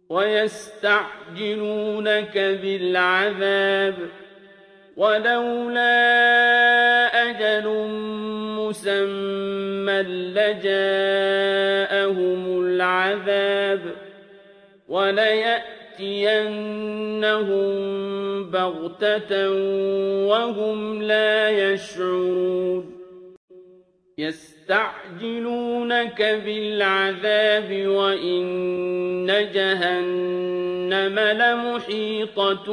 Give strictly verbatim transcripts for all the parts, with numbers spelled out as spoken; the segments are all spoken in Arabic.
ويستعجلونك بالعذاب ولولا أجل مسمى لجاءهم العذاب وليأتينهم بغتة وهم لا يشعرون يستعجلونك بالعذاب وإن جهنم لمحيطة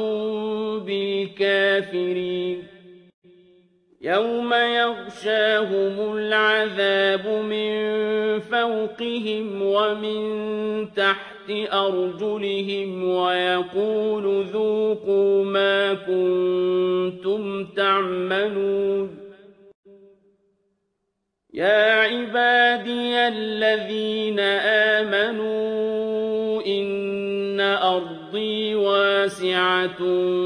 بالكافرين يوم يغشاهم العذاب من فوقهم ومن تحت أرجلهم ويقول ذوقوا ما كنتم تعملون يا عبادي الذين آمنوا إن أرضي واسعة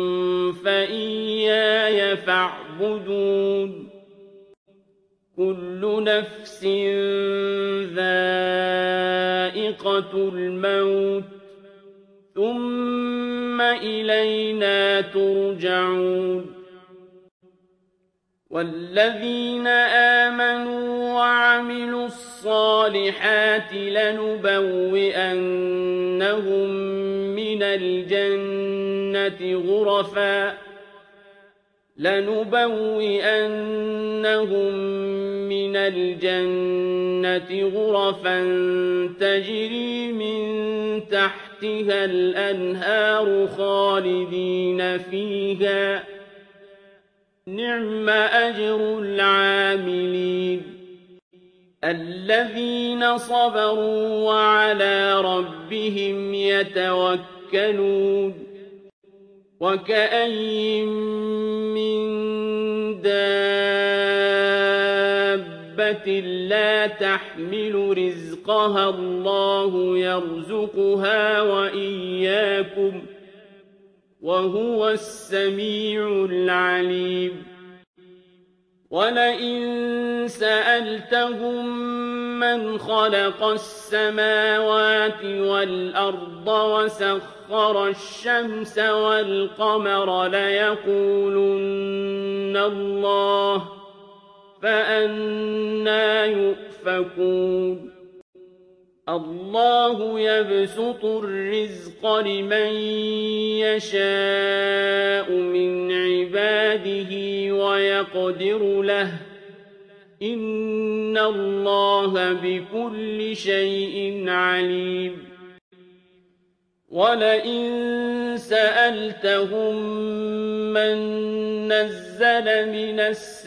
فإياي فاعبدون كل نفس ذائقة الموت ثم إلينا ترجعون والذين آمنوا وعملوا الصالحات لنبوئنهم من الجنة غرفا لنبوئنهم من الجنة غرفا تجري من تحتها الأنهار خالدين فيها نعم أجر العاملين الذين صبروا وعلى ربهم يتوكلون وكأين من دابة لا تحمل رزقها الله يرزقها وإياكم وهو السميع العليم ولئن سألتهم من خلق السماوات والأرض وسخر الشمس والقمر ليقولن الله فأنى يؤفكون الله يبسط الرزق لمن يشاء من عباده ويقدر له إن الله بكل شيء عليم ولئن سألتهم من نزل من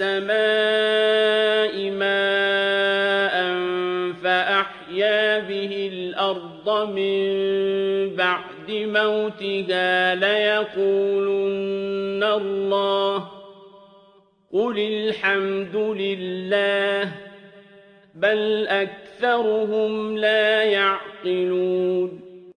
السماء ماء فأحيا به الأرض من بعد موتها ليقولن الله قل الحمد لله بل أكثرهم لا يعقلون